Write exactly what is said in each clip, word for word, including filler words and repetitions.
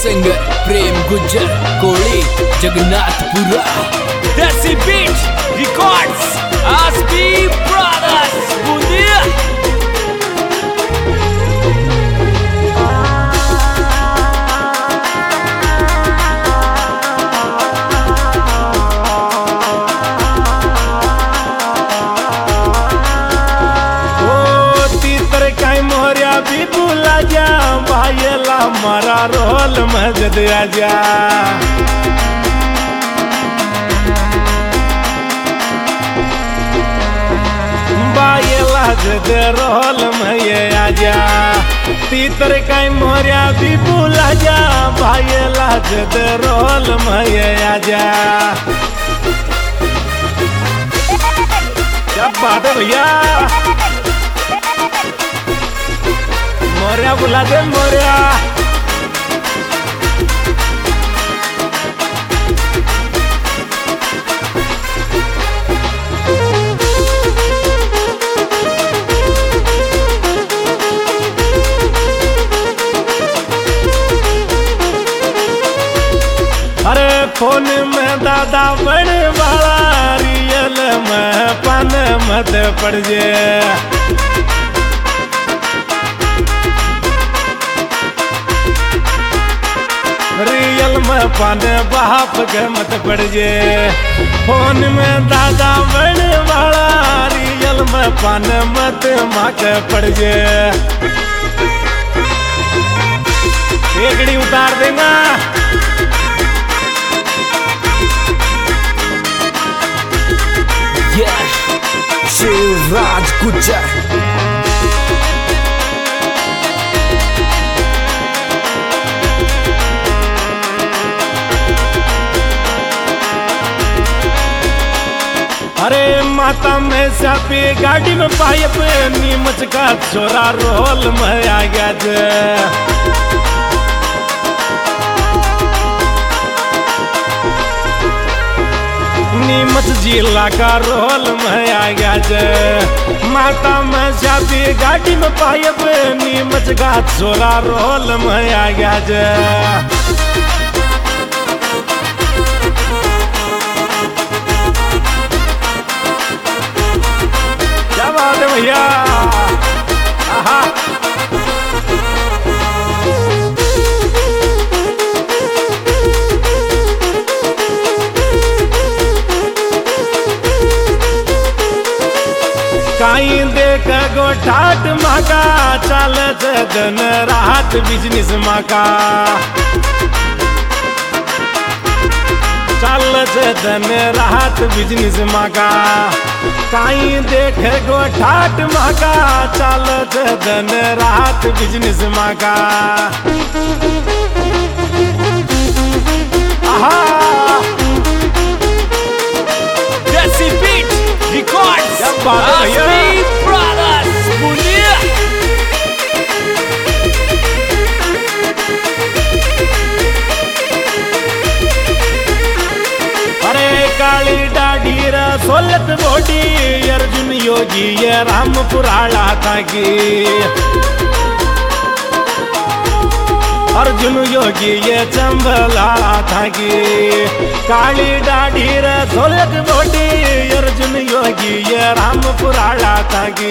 Singer प्रेम गुज्जर कोड़ी Jagannathpura Desi beat records आसबी brothers Bundiya. भी भूला जा भाईला मारा रोल मस्जिद आजा भाईला जद रोल में आजा तीतर कई मोरिया भी भूला जा भाईला जद रोल में आजा। क्या बात है भैया, मोरिया बुला दे मोरिया। अरे फोन में दादा बड़े वाला रियल में पान मत पड़ जे रियल में पाने बाप के मत पड़ जे। फोन में दादा बड़े वाला रियल में पाने मत माँ के पड़ जे। एकड़ी उतार देगा yeah, शिवराज गुज्जर। अरे माता में सापी गाड़ी में पाइप नीमच का छोरा रोल में आ गया जे। नीमच जिला का रोल में आ गया जे। माता में सापी गाड़ी में पाइप नीमच का छोरा रोल में आ गया जे। भैया आहा काई देख गो ठाट माका चल दिन रात बिजनेस माका चल दिन रात बिजनेस माका। काई देख गो ठाट माका चल दिन रात बिजनेस माका। आहा देसी बीट रिकॉर्ड्स आसबी ब्रदर्स बूंदिया। अरे काली डाढ़ी सोलत बोटी अर्जुन योगी ये रामपुराला था की। अर्जुन योगी ये चंबला था की। काली डाढ़ी सोलत बोटी अर्जुन योगी ये रामपुराला था की।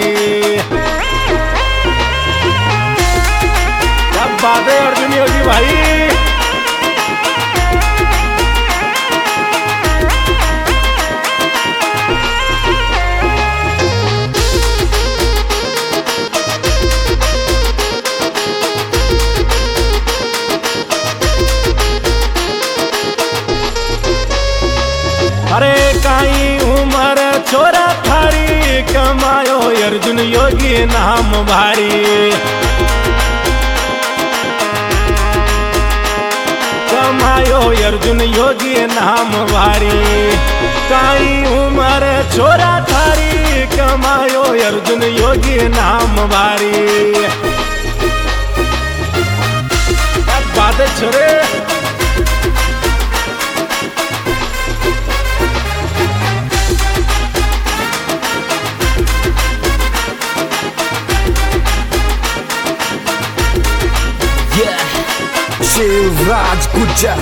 क्या बात है अर्जुन योगी भाई। अरे काई उमर छोरा थारी कमायो अर्जुन योगी नाम भारी। कमायो अर्जुन योगी नाम भारी। काई उमर छोरा थारी कमायो अर्जुन योगी नाम भारी। बात छोरे शिवराज गुज्जर।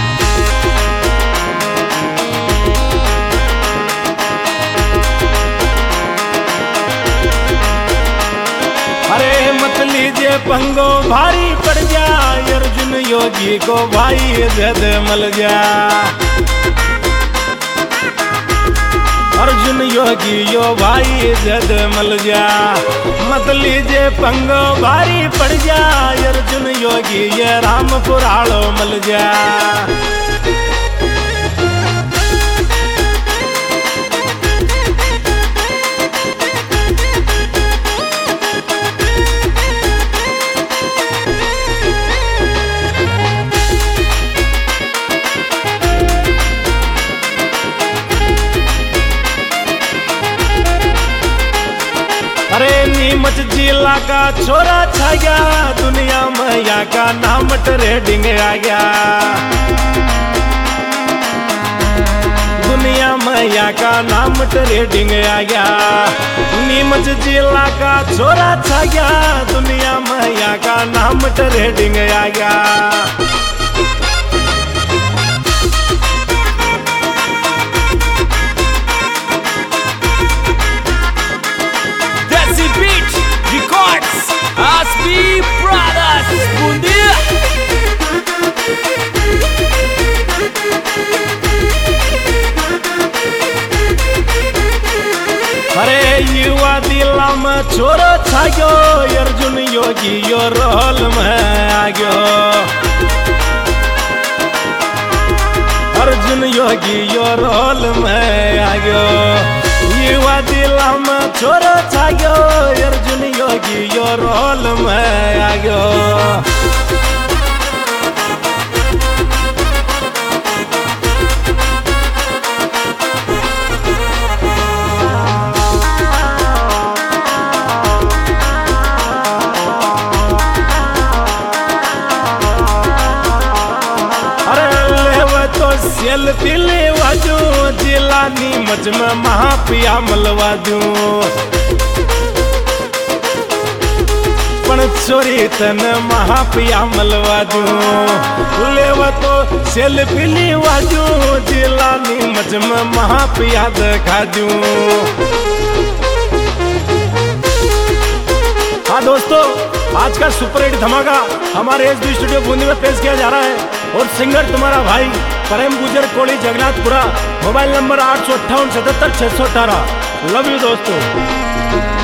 अरे मत लीजिए पंगो भारी पड़ जाए, अर्जुन योगी को भाई जद मल जा। अर्जुन योगी यो भाई जद मल जा, मत लीजिए पंगो भारी पड़ जाए, अर्जुन योगी ये राम पुराणो मल जा। अरे नीमच जिला का छोरा छा गया, दुनिया में या का नाम ट्रेडिंग आ गया। दुनिया में या का नाम ट्रेडिंग आ गया। नीमच जिला का छोरा छा गया, दुनिया में या का नाम ट्रेडिंग आ गया। Aspi Brothers Bundia। अरे युवा दिला में छोरो छा गयो, अर्जुन योगी यो रोल में आ गयो। अर्जुन योगी यो रोल में आ गयो। युवा दिला में छोरो छा गयो, अर्जुन योगी यो रोल में आ गयो। सेल्फी लेवा दू, जिला नीमच में महापिया मलवा दू। पण चोरी तन महापिया मलवा दू, लेवा तो सेल्फी लेवा दू, जिला नीमच में महापिया दिखा दू। हाँ दोस्तों, आज का सुपर हिट धमाका हमारे एस बी स्टूडियो बूंदी में पेश किया जा रहा है, और सिंगर तुम्हारा भाई प्रेम गुज्जर कोली जगन्नाथपुरा। मोबाइल नंबर आठ सौ अट्ठावन सतहत्तर छह सौ अठारह। लव यू दोस्तों।